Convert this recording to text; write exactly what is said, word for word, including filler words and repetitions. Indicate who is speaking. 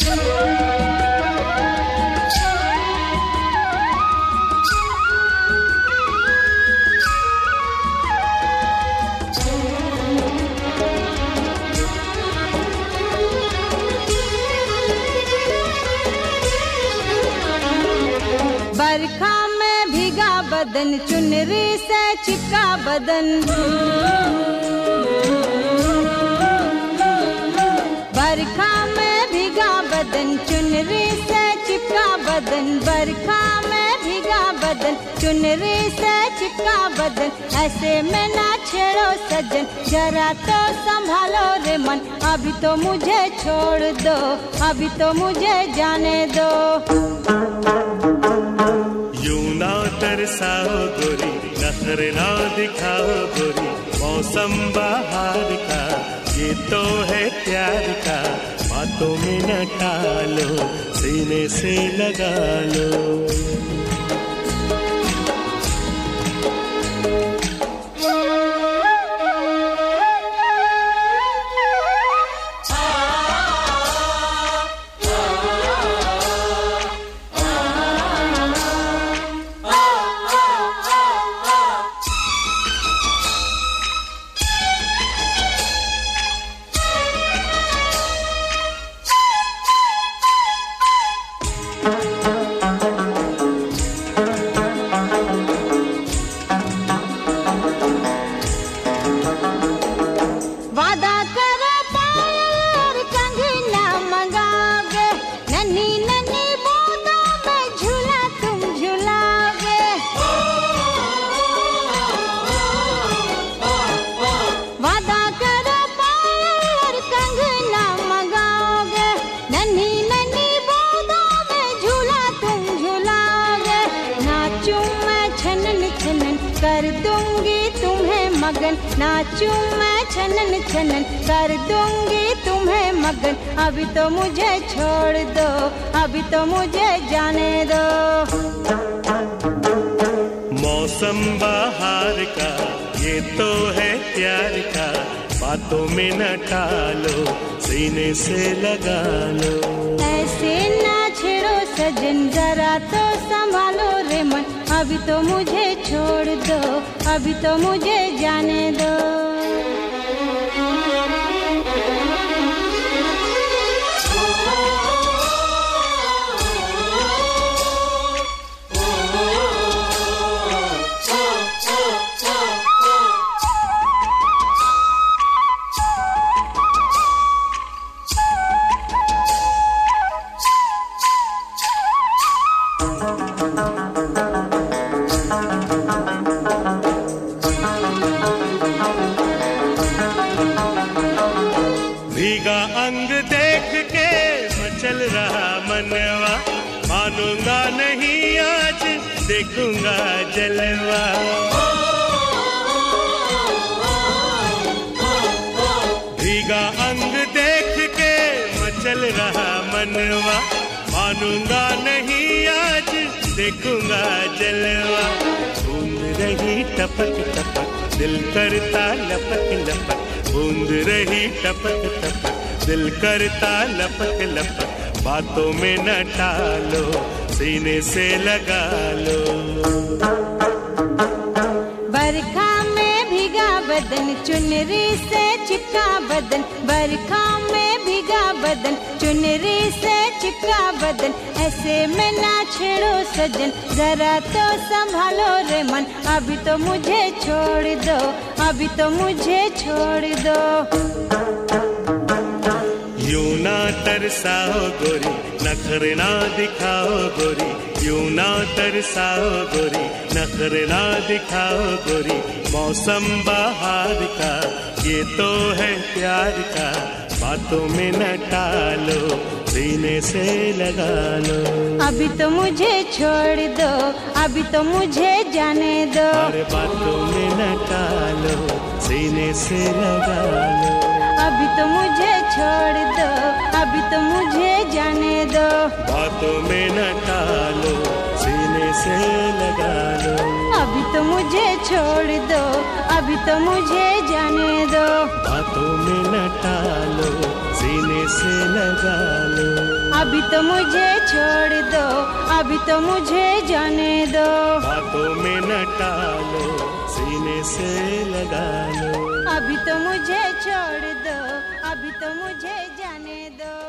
Speaker 1: बरखा में भीगा बदन, चुनरी से चिपका बदन। बरखा में भीगा बदन, चुनरी से चिपका बदन। बरखा में भीगा बदन, चुनरी से चिपका बदन। ऐसे में ना छेड़ो सजन, जरा तो संभालो रे मन। अभी तो मुझे छोड़ दो, अभी तो मुझे जाने दो।
Speaker 2: यूं ना तरसाओ गोरी, नखरे ना दिखाओ गोरी। मौसम बहार का, ये तो है प्यार का। बातों में न टालो, सीने से लगा लो। कर दूंगी तुम्हें मगन, नाचूं मैं छनन छनन, कर दूंगी तुम्हें मगन। अभी तो मुझे छोड़ दो, अभी तो मुझे जाने दो। मौसम बहार का, ये तो है प्यार का। बातों में न टालो, सीने से लगा लो।
Speaker 1: ऐसे ना छेड़ो सजन, जरा तो संभालो रे मन। अभी तो मुझे छोड़ दो, अभी तो मुझे जाने दो।
Speaker 2: भीगा अंग देख के मचल रहा मनवा, मानूंगा नहीं आज देखूंगा जलवा। भीगा अंग देख के मचल रहा मनवा, मानूंगा नहीं आज देखूंगा जलवा। बूंद रही टपक टपक, दिल करता लपक लपक। बूंद रही टपक टपक, दिल करता लपक लपक। बातों में न टालो, सीने से लगा लो।
Speaker 1: बरखा में भीगा बदन, चुनरी से चिपका बदन। बरखा में भीगा बदन, चुनरी से चिपका बदन। ऐसे में ना छेड़ो सजन, जरा तो संभालो रे मन। अभी तो मुझे छोड़ दो, अभी तो मुझे छोड़ दो।
Speaker 2: यूं ना तरसाओ गोरी, नखरे ना दिखाओ गोरी। यूं ना तरसाओ गोरी, नखरे ना दिखाओ गोरी। मौसम बहार का, ये तो है प्यार का। बातों में न टालो, सीने से लगा लो।
Speaker 1: अभी तो मुझे छोड़ दो, अभी तो मुझे जाने दो।
Speaker 2: अरे बातों में न टालो, सीने से लगा लो।
Speaker 1: अभी तो मुझे छोड़ दो, अभी तो मुझे जाने दो।
Speaker 2: बातों में न टालो, सीने से लगा लो।
Speaker 1: अभी तो मुझे छोड़ दो, अभी तो मुझे जाने दो।
Speaker 2: बातों में न टालो, सीने से लगा लो।
Speaker 1: अभी तो मुझे छोड़ दो, अभी तो मुझे जाने दो।
Speaker 2: बातों में न टालो, सीने से लगा लो।
Speaker 1: अभी तो मुझे छोड़ दो, अभी तो मुझे जाने दो।